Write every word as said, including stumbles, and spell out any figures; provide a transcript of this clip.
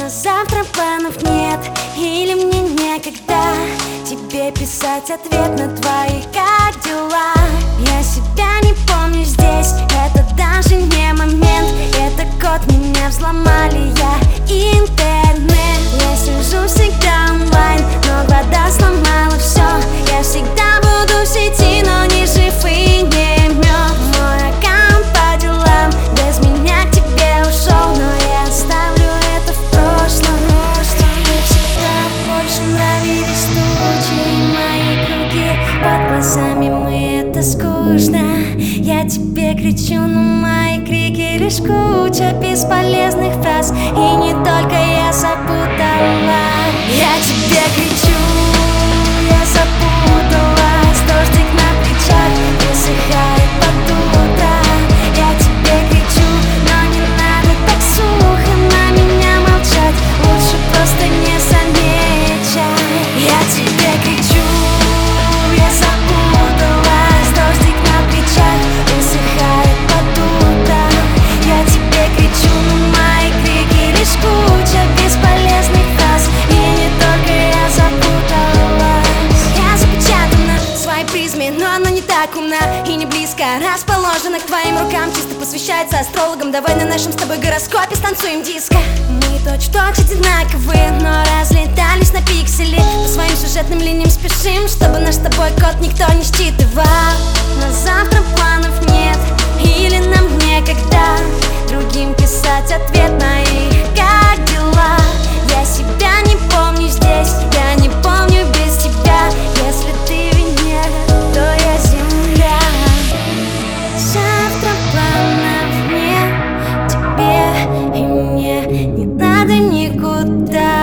На завтра планов нет, или мне некогда тебе писать ответ на твои «как дела?». Я себя не помню здесь, это даже не момент. Это код, меня взломали, я интернет. Я сижу всегда онлайн, но вода сломала все. Я всегда буду в сети, но не жив и не мертв. Мой аккаунт по делам без меня к тебе ушел, но я оставлю это в прошлом. Мне всегда больше нравились тучи и мои круги под глазами, мы это скучно. Я тебе кричу, но мои крики лишь куча бесполезных фраз, и не только я запутала. Я тебе кричу, я запуталась. Дождик на плечах высыхает под утро. Я тебе кричу, но не надо так сухо на меня молчать. Лучше просто не замечай. Я тебе кричу, я запуталась. Дождик на плечах высыхает под утро. Я тебе кричу, но мои крики лишь куча бесполезных фраз, и не только я запуталась. Я запечатана в своей призме, но она не так умна и не близко расположена к твоим рукам. Чисто посвящается астрологам. Давай на нашем с тобой гороскопе станцуем диско. Мы точь-в-точь одинаковые, но разлетались на пиксели. По своим сюжетным линиям спешим, чтобы наш с тобой код никто не считывал. На завтра планов нет, или нам некогда другим писать ответ на их «как дела?». Я себя не помню здесь, я не помню без тебя. Если ты Венера, то я Земля. Завтра планов нет, тебе и мне не надо никуда.